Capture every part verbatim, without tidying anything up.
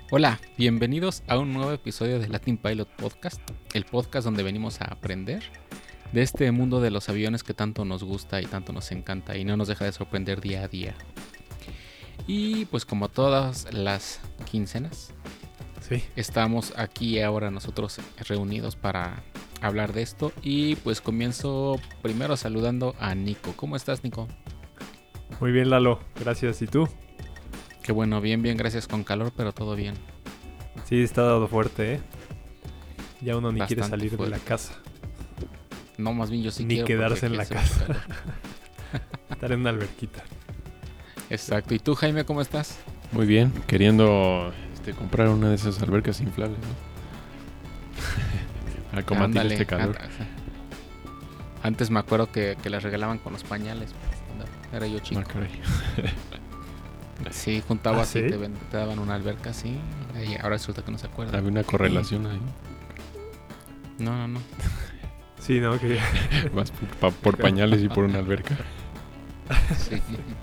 Hola, bienvenidos a un nuevo episodio de Latin Pilot Podcast, el podcast donde venimos a aprender de este mundo de los aviones que tanto nos gusta y tanto nos encanta y no nos deja de sorprender día a día. Y pues como todas las quincenas, sí. estamos aquí ahora nosotros reunidos para hablar de esto y pues comienzo primero saludando a Nico. ¿Cómo estás, Nico? Muy bien, Lalo, gracias. ¿Y tú? Qué bueno, bien, bien, gracias, con calor, pero todo bien. Sí, está dado fuerte, ¿eh? Ya uno ni Bastante quiere salir fuerte. de la casa. No, más bien yo sí ni quiero quedarse en la hace casa. mucho calor. Estar en una alberquita. Exacto. ¿Y tú, Jaime, cómo estás? Muy bien, queriendo este, comprar una de esas albercas inflables, ¿no? Para combatir Ándale, este calor. anda- Antes me acuerdo que, que las regalaban con los pañales. Cuando era yo chico. Ah, caray. Sí, juntabas ¿Ah, y sí? te, ven- te daban una alberca así. Y ahora resulta que no se acuerda. Había una correlación ahí. No, no, no. Sí, ¿no? Que Vas por, pa- por pañales y por una alberca. Sí.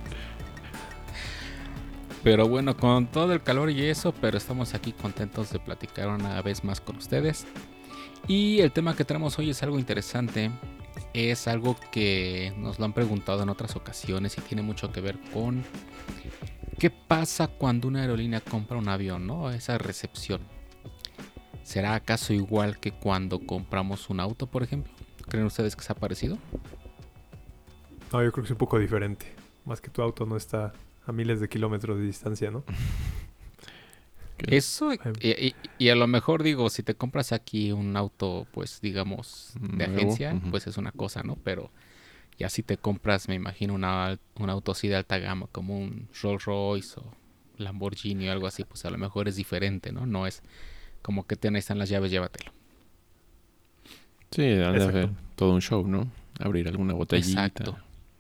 Pero bueno, con todo el calor y eso, pero estamos aquí contentos de platicar una vez más con ustedes. Y el tema que tenemos hoy es algo interesante. Es algo que nos lo han preguntado en otras ocasiones y tiene mucho que ver con qué pasa cuando una aerolínea compra un avión, ¿no? Esa recepción. ¿Será acaso igual que cuando compramos un auto, por ejemplo? ¿Creen ustedes que sea parecido? no, yo creo que es un poco diferente. Más que tu auto no está a miles de kilómetros de distancia, ¿no? ¿Qué? Eso, y, y- y a lo mejor digo, si te compras aquí un auto, pues digamos, de Nuevo, agencia, ujú. pues es una cosa, ¿no? Pero ya si te compras, me imagino, una, un auto así de alta gama, como un Rolls Royce o Lamborghini o algo así, pues a lo mejor es diferente, ¿no? No es como que te necesitan las llaves, llévatelo. Sí, han de hacer Exacto. todo un show, ¿no? Abrir alguna botellita. Exacto.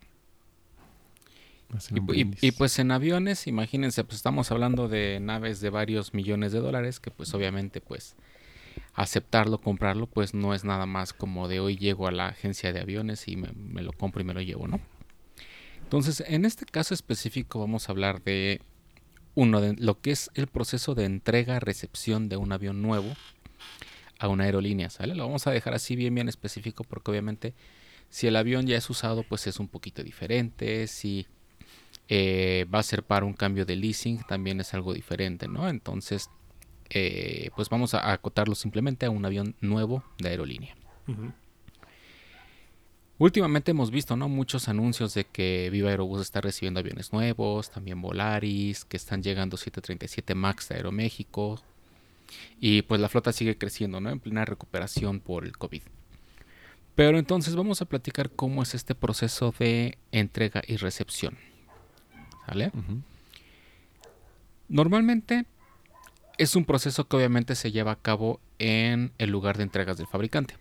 Hacer Y, un pu- y- brindis. y, pues en aviones, imagínense, pues estamos hablando de naves de varios millones de dólares, que pues obviamente pues aceptarlo, comprarlo, pues no es nada más como de hoy llego a la agencia de aviones y me, me lo compro y me lo llevo, ¿no? Entonces, en este caso específico vamos a hablar de uno de lo que es el proceso de entrega-recepción de un avión nuevo a una aerolínea, ¿sale? Lo vamos a dejar así bien bien específico porque obviamente si el avión ya es usado, pues es un poquito diferente, si eh, va a ser para un cambio de leasing, también es algo diferente, ¿no? Entonces, eh, pues vamos a acotarlo simplemente a un avión nuevo de aerolínea. Ujú. Últimamente hemos visto, ¿no? Muchos anuncios de que Viva Aerobús está recibiendo aviones nuevos, también Volaris, que están llegando siete treinta y siete MAX de Aeroméxico. Y pues la flota sigue creciendo, ¿no? En plena recuperación por el COVID. Pero entonces vamos a platicar cómo es este proceso de entrega y recepción. ¿Vale? Ujú. Normalmente es un proceso que obviamente se lleva a cabo en el lugar de entregas del fabricante.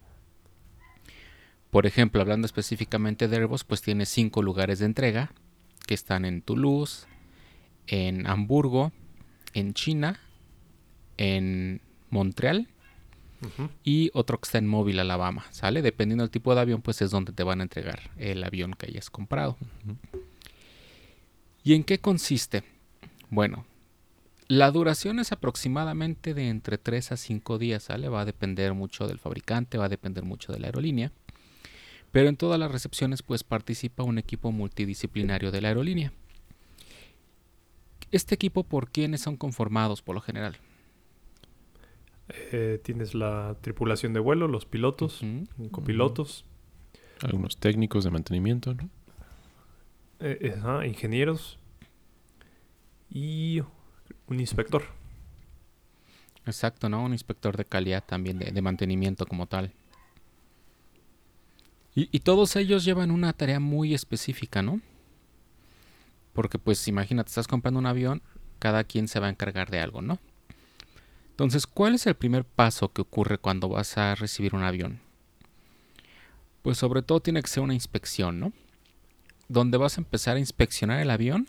Por ejemplo, hablando específicamente de Airbus, pues tiene cinco lugares de entrega que están en Toulouse, en Hamburgo, en China, en Montreal Ujú. y otro que está en Mobile, Alabama, ¿sale? Dependiendo del tipo de avión, pues es donde te van a entregar el avión que hayas comprado. Ujú. ¿Y en qué consiste? Bueno, la duración es aproximadamente de entre tres a cinco días, ¿sale? Va a depender mucho del fabricante, va a depender mucho de la aerolínea. Pero en todas las recepciones pues participa un equipo multidisciplinario de la aerolínea. Este equipo, ¿por quiénes son conformados por lo general? Eh, tienes la tripulación de vuelo, los pilotos, Ujú. copilotos, Algunos técnicos de mantenimiento, ¿no? eh, eh, ajá, ingenieros y un inspector. Exacto, ¿no? Un inspector de calidad también, de, de mantenimiento como tal. Y, y todos ellos llevan una tarea muy específica, ¿no? Porque pues imagínate, estás comprando un avión, cada quien se va a encargar de algo, ¿no? Entonces, ¿cuál es el primer paso que ocurre cuando vas a recibir un avión? Pues sobre todo tiene que ser una inspección, ¿no? Donde vas a empezar a inspeccionar el avión.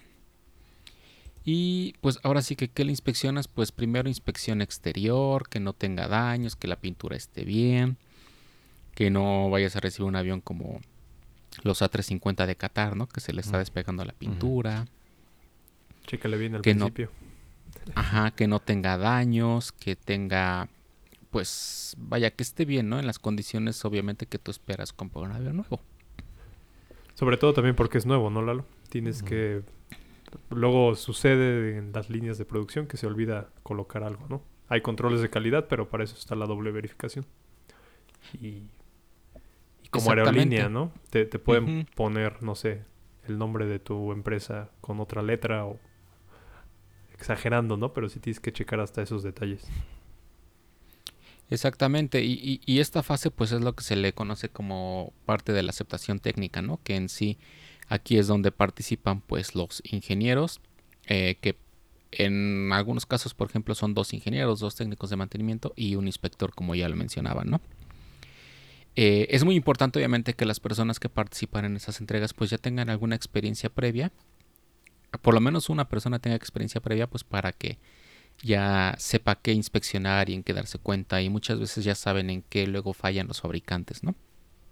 Y pues ahora sí que, ¿qué le inspeccionas? Pues primero inspección exterior, que no tenga daños, que la pintura esté bien, que no vayas a recibir un avión como los A trescientos cincuenta de Qatar, ¿no? Que se le está Mm. despegando la pintura. Chécale bien al Que no- principio. Ajá, que no tenga daños, que tenga, pues, vaya, que esté bien, ¿no? En las condiciones, obviamente, que tú esperas comprar un avión nuevo. Sobre todo también porque es nuevo, ¿no, Lalo? Tienes que... Luego sucede en las líneas de producción que se olvida colocar algo, ¿no? Hay controles de calidad, pero para eso está la doble verificación. Y, y como aerolínea, ¿no? Te, te pueden uh-huh. poner, no sé, el nombre de tu empresa con otra letra o exagerando, ¿no? Pero sí tienes que checar hasta esos detalles. Exactamente, y, y, y esta fase pues es lo que se le conoce como parte de la aceptación técnica, ¿no? Que en sí aquí es donde participan pues los ingenieros, eh, que en algunos casos, por ejemplo, son dos ingenieros, dos técnicos de mantenimiento y un inspector, como ya lo mencionaba, ¿no? Eh, es muy importante, obviamente, que las personas que participan en esas entregas pues ya tengan alguna experiencia previa, por lo menos una persona tenga experiencia previa pues para que ya sepa qué inspeccionar y en qué darse cuenta, y muchas veces ya saben en qué luego fallan los fabricantes, ¿no?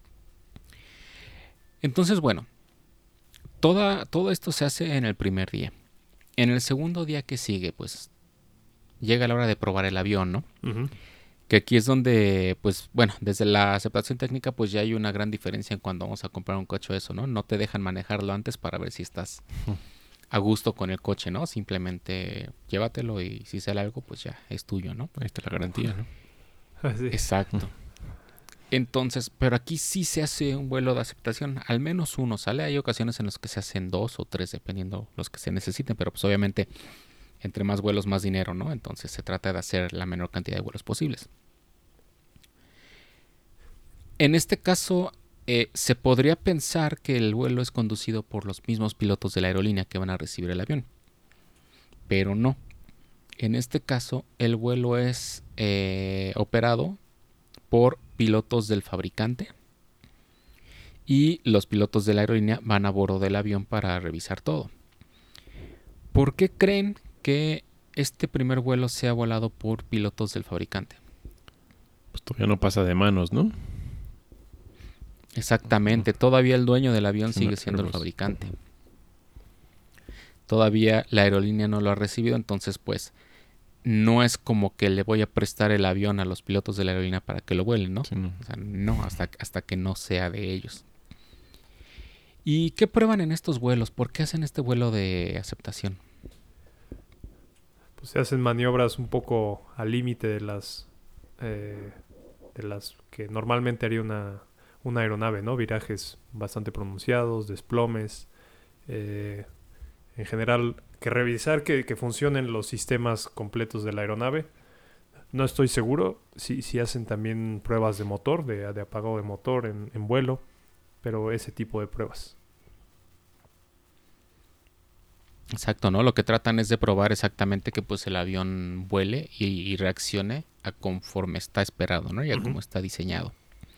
Entonces, bueno, toda, todo esto se hace en el primer día. En el segundo día que sigue, pues llega la hora de probar el avión, ¿no? Uh-huh. Que aquí es donde, pues, bueno, desde la aceptación técnica, pues ya hay una gran diferencia en cuando vamos a comprar un coche o eso, ¿no? No te dejan manejarlo antes para ver si estás uh-huh. a gusto con el coche, ¿no? Simplemente llévatelo y si sale algo, pues ya es tuyo, ¿no? Ahí está la garantía, ¿no? Así. Exacto. Entonces, pero aquí sí se hace un vuelo de aceptación, al menos uno sale. Hay ocasiones en las que se hacen dos o tres, dependiendo los que se necesiten, pero pues obviamente entre más vuelos más dinero, ¿no? Entonces se trata de hacer la menor cantidad de vuelos posibles. En este caso, eh, se podría pensar que el vuelo es conducido por los mismos pilotos de la aerolínea que van a recibir el avión, pero no. En este caso, el vuelo es eh, operado por pilotos del fabricante y los pilotos de la aerolínea van a bordo del avión para revisar todo. ¿Por qué creen que este primer vuelo sea volado por pilotos del fabricante? Pues todavía no pasa de manos, ¿no? Exactamente, todavía el dueño del avión sí, sigue siendo el fabricante. Todavía la aerolínea no lo ha recibido, entonces pues no es como que le voy a prestar el avión a los pilotos de la aerolínea para que lo vuelen, ¿no? Sí, no. O sea, no, hasta, hasta que no sea de ellos. ¿Y qué prueban en estos vuelos? ¿Por qué hacen este vuelo de aceptación? Pues se hacen maniobras un poco al límite de las eh, de las que normalmente haría una, una aeronave, ¿no? Virajes bastante pronunciados, desplomes, eh, en general, que revisar que, que funcionen los sistemas completos de la aeronave. No estoy seguro si, si hacen también pruebas de motor, de, de apagado de motor en, en vuelo, pero ese tipo de pruebas. Exacto, ¿no? Lo que tratan es de probar exactamente que pues el avión vuele y, y reaccione a conforme está esperado, ¿no? Y a uh-huh. como está diseñado.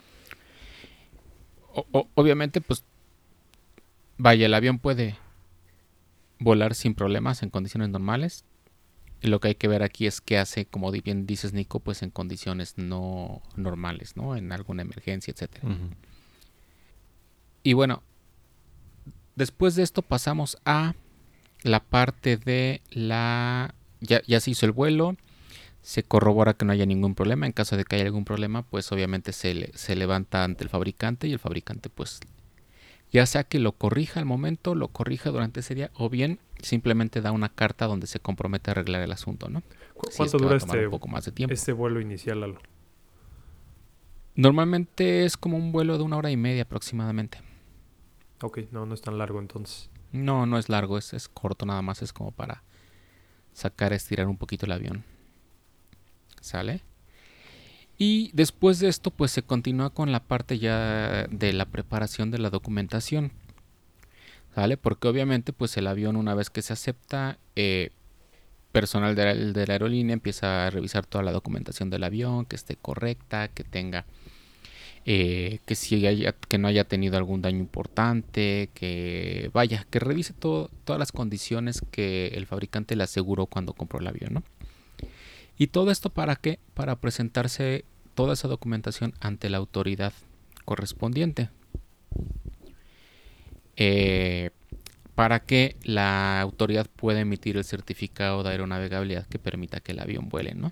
O, o, obviamente, pues, vaya, el avión puede volar sin problemas en condiciones normales. Y lo que hay que ver aquí es qué hace, como bien dices, Nico, pues en condiciones no normales, ¿no? En alguna emergencia, etcétera. Uh-huh. Y bueno, después de esto pasamos a la parte de la... Ya, ya se hizo el vuelo, se corrobora que no haya ningún problema. En caso de que haya algún problema, pues obviamente se, le, se levanta ante el fabricante y el fabricante pues ya sea que lo corrija al momento, lo corrija durante ese día, o bien simplemente da una carta donde se compromete a arreglar el asunto, ¿no? ¿Cu- ¿Cuánto si es dura este, un poco más de tiempo. este vuelo inicial, Lalo? Normalmente es como un vuelo de una hora y media aproximadamente. Ok, no, no es tan largo entonces. No, no es largo, es, es corto nada más, es como para sacar, estirar un poquito el avión. ¿Sale? Y después de esto, pues se continúa con la parte ya de la preparación de la documentación. ¿Sale? Porque obviamente, pues el avión, una vez que se acepta, eh, personal de la, de la aerolínea empieza a revisar toda la documentación del avión, que esté correcta, que tenga, eh, que si haya, que no haya tenido algún daño importante, que vaya, que revise todo, todas las condiciones que el fabricante le aseguró cuando compró el avión, ¿no? ¿Y todo esto para qué? Para presentarse toda esa documentación ante la autoridad correspondiente. Eh, para que la autoridad pueda emitir el certificado de aeronavegabilidad que permita que el avión vuele, ¿no?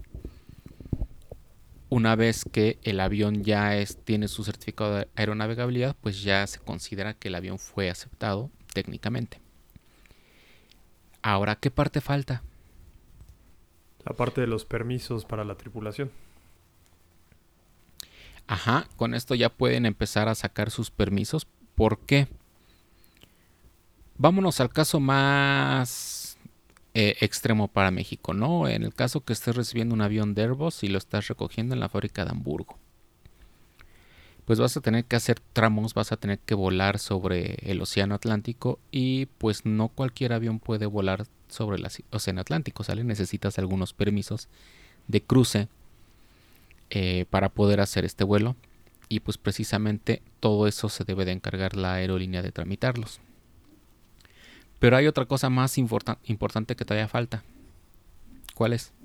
Una vez que el avión ya es, tiene su certificado de aeronavegabilidad, pues ya se considera que el avión fue aceptado técnicamente. Ahora, ¿qué parte falta? La parte de los permisos para la tripulación. Ajá, con esto ya pueden empezar a sacar sus permisos. ¿Por qué? Vámonos al caso más eh, extremo para México, ¿no? En el caso que estés recibiendo un avión de Airbus y lo estás recogiendo en la fábrica de Hamburgo, pues vas a tener que hacer tramos, vas a tener que volar sobre el Océano Atlántico y pues no cualquier avión puede volar sobre el Océano Atlántico, ¿sale? Necesitas algunos permisos de cruce eh, para poder hacer este vuelo y pues precisamente todo eso se debe de encargar la aerolínea de tramitarlos. Pero hay otra cosa más importan- importante que todavía falta. ¿Cuál es?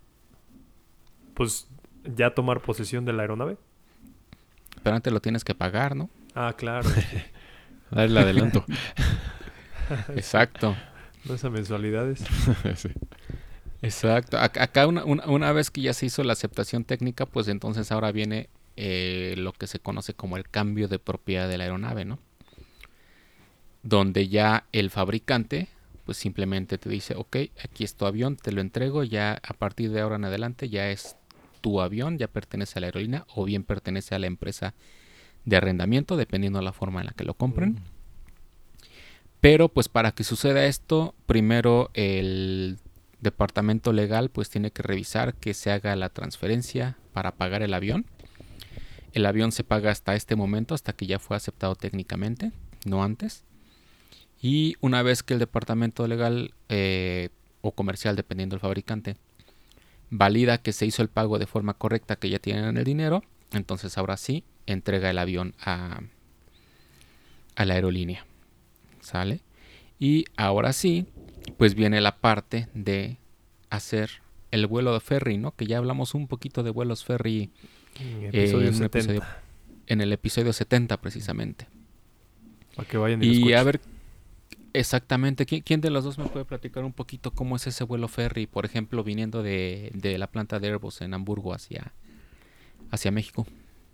Pues ya tomar posesión de la aeronave. Pero antes lo tienes que pagar, ¿no? Ah, claro. Dar el adelanto. Exacto. No esas mensualidades. Sí. Exacto. Acá una, una, una vez que ya se hizo la aceptación técnica, pues entonces ahora viene eh, lo que se conoce como el cambio de propiedad de la aeronave, ¿no? Donde ya el fabricante pues simplemente te dice, ok, aquí es tu avión, te lo entrego, ya a partir de ahora en adelante ya es tu avión, ya pertenece a la aerolínea o bien pertenece a la empresa de arrendamiento, dependiendo de la forma en la que lo compren. Mm. Pero pues para que suceda esto, primero el departamento legal pues tiene que revisar que se haga la transferencia para pagar el avión. El avión se paga hasta este momento, hasta que ya fue aceptado técnicamente, no antes. Y una vez que el departamento legal eh, o comercial, dependiendo del fabricante, valida que se hizo el pago de forma correcta, que ya tienen el dinero, entonces ahora sí entrega el avión a, a la aerolínea. ¿Sale? Y ahora sí, pues viene la parte de hacer el vuelo de ferry, ¿no? Que ya hablamos un poquito de vuelos ferry en, episodio eh, en, setenta. Episodio, en el episodio setenta precisamente. Para que vayan y, y lo a ver, exactamente, ¿quién, ¿quién de los dos me puede platicar un poquito cómo es ese vuelo ferry? Por ejemplo, viniendo de, de la planta de Airbus en Hamburgo hacia, hacia México.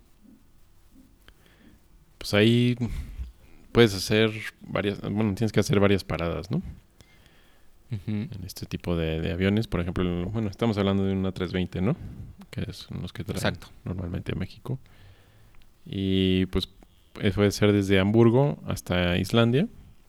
Pues ahí puedes hacer varias, bueno, tienes que hacer varias paradas, ¿no? Uh-huh. En este tipo de, de aviones, por ejemplo, bueno, estamos hablando de una trescientos veinte, ¿no? Que son los que traen Exacto. normalmente a México. Y pues puede ser desde Hamburgo hasta Islandia.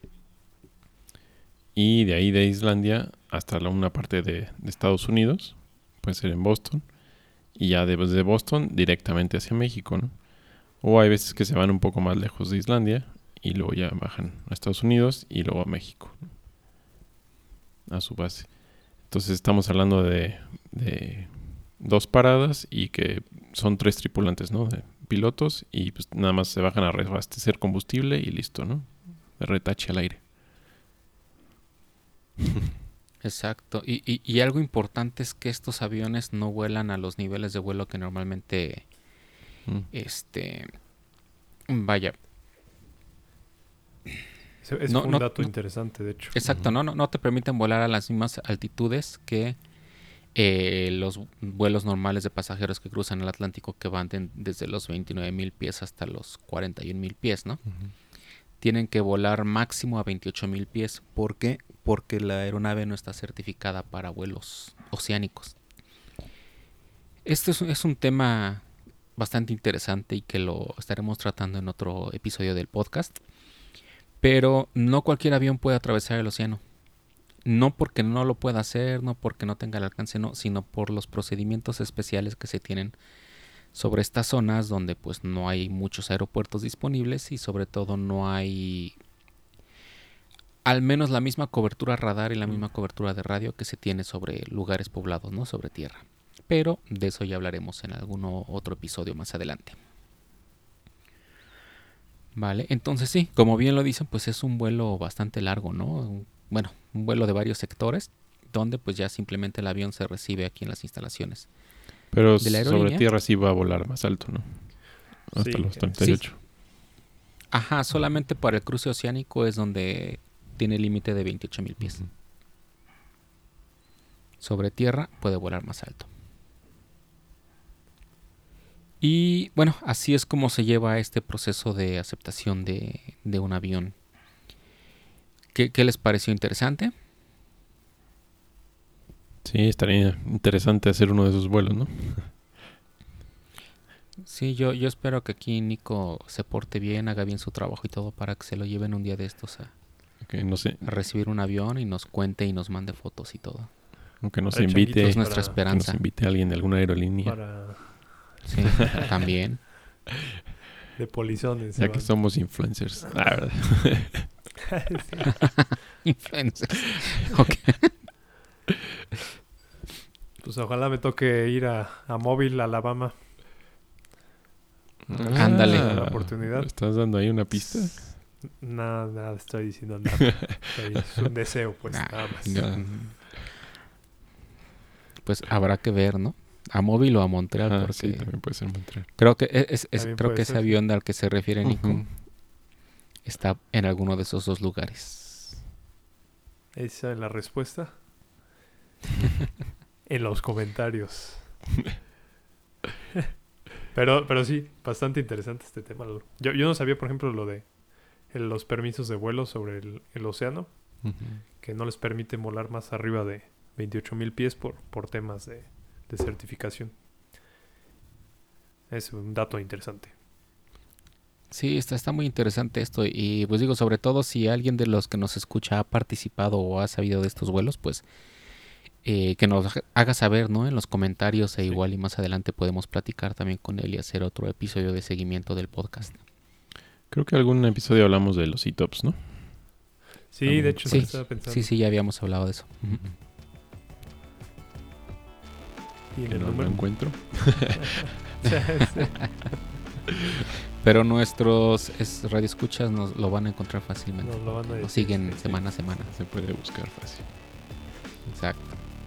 Y de ahí de Islandia hasta la, una parte de, de Estados Unidos. Puede ser en Boston. Y ya desde Boston directamente hacia México, ¿no? O hay veces que se van un poco más lejos de Islandia y luego ya bajan a Estados Unidos y luego a México, ¿no? A su base. Entonces estamos hablando de, de dos paradas y que son tres tripulantes, ¿no? De pilotos y pues nada más se bajan a reabastecer combustible y listo, ¿no? De retache al aire. Exacto. Y, y, y algo importante es que estos aviones no vuelan a los niveles de vuelo que normalmente mm. este vaya. Es, es no, un no, dato no, interesante, de hecho. Exacto, uh-huh. no, no, no te permiten volar a las mismas altitudes que eh, los vuelos normales de pasajeros que cruzan el Atlántico, que van de, desde los veintinueve mil pies hasta los cuarenta y un mil pies, ¿no? Uh-huh. Tienen que volar máximo a veintiocho mil pies. ¿Por qué? Porque la aeronave no está certificada para vuelos oceánicos. Este es, es un tema bastante interesante y que lo estaremos tratando en otro episodio del podcast. Pero no cualquier avión puede atravesar el océano. No porque no lo pueda hacer, no porque no tenga el alcance, no, sino por los procedimientos especiales que se tienen sobre estas zonas donde pues no hay muchos aeropuertos disponibles y sobre todo no hay al menos la misma cobertura radar y la misma cobertura de radio que se tiene sobre lugares poblados, ¿no? Sobre tierra. Pero de eso ya hablaremos en algún otro episodio más adelante. Vale, entonces sí, como bien lo dicen, pues es un vuelo bastante largo, ¿no? Bueno, un vuelo de varios sectores, donde pues ya simplemente el avión se recibe aquí en las instalaciones. Pero sobre tierra sí va a volar más alto, ¿no? Hasta sí, los treinta y ocho. Sí. Ajá, solamente para el cruce oceánico es donde tiene límite de veintiocho mil pies. Uh-huh. Sobre tierra puede volar más alto. Y bueno, así es como se lleva este proceso de aceptación de, de un avión. ¿Qué, ¿Qué les pareció interesante? Sí, estaría interesante hacer uno de esos vuelos, ¿no? Sí, yo, yo espero que aquí Nico se porte bien, haga bien su trabajo y todo para que se lo lleven un día de estos a, Que no sé, a recibir un avión y nos cuente y nos mande fotos y todo. aunque nos Hay invite, changuitos Es nuestra para- que nos esperanza. invite alguien de alguna aerolínea. Para Sí, también. de polizones. Ya se que van. somos influencers. La verdad. Sí. Influencers. Ok. Pues ojalá me toque ir a, a Mobile, Alabama. Ándale. La oportunidad. ¿Estás dando ahí una pista? Nada, nada, estoy diciendo nada. Estoy- es un deseo, pues, Nah, nada más. Ya. Pues habrá que ver, ¿no? A Móvil o a Montreal, Ah, porque sí, también puede ser Montreal. creo que es, es- es- También creo puede que ese ser. avión al que se refiere Nico Ujú. está en alguno de esos dos lugares. Esa es la respuesta. En los comentarios. pero, pero sí, bastante interesante este tema. Yo, yo no sabía, por ejemplo, lo de el- los permisos de vuelo sobre el, el océano, Ujú. que no les permiten volar más arriba de veintiocho mil pies por, por temas de, de certificación. Es un dato interesante. Sí, está, está muy interesante esto y pues digo, sobre todo si alguien de los que nos escucha ha participado o ha sabido de estos vuelos, pues eh, que nos haga saber, ¿no? En los comentarios e Sí. igual y más adelante podemos platicar también con él y hacer otro episodio de seguimiento del podcast. Creo que algún episodio hablamos de los E-Tops, ¿no? Sí, de hecho, Sí, sí estaba pensando. Sí, sí, ya habíamos hablado de eso. Ujú. Y en Que el no lo número. encuentro. Sí. Pero nuestros es, radioescuchas nos lo van a encontrar fácilmente. Nos lo van a decir. Nos siguen sí. semana a semana. Se puede buscar fácil. Exacto.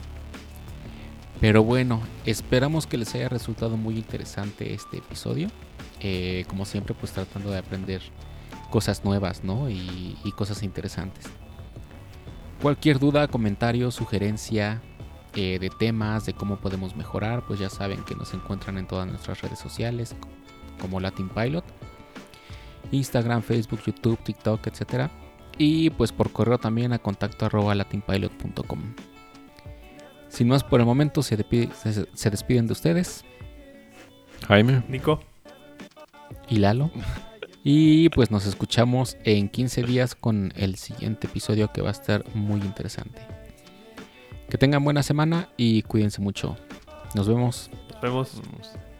Pero bueno, esperamos que les haya resultado muy interesante este episodio. Eh, como siempre, pues tratando de aprender cosas nuevas, ¿no? Y, y cosas interesantes. Cualquier duda, comentario, sugerencia eh, de temas, de cómo podemos mejorar, pues ya saben que nos encuentran en todas nuestras redes sociales como Latin Pilot, Instagram, Facebook, YouTube, TikTok, etcétera. Y pues por correo también a contacto arroba latinpilot punto com. Sin más por el momento, se, despide- se, se despiden de ustedes Jaime. Nico. y Lalo. Y pues nos escuchamos en quince días con el siguiente episodio que va a estar muy interesante. Que tengan buena semana y cuídense mucho. Nos vemos. Nos vemos. Vamos.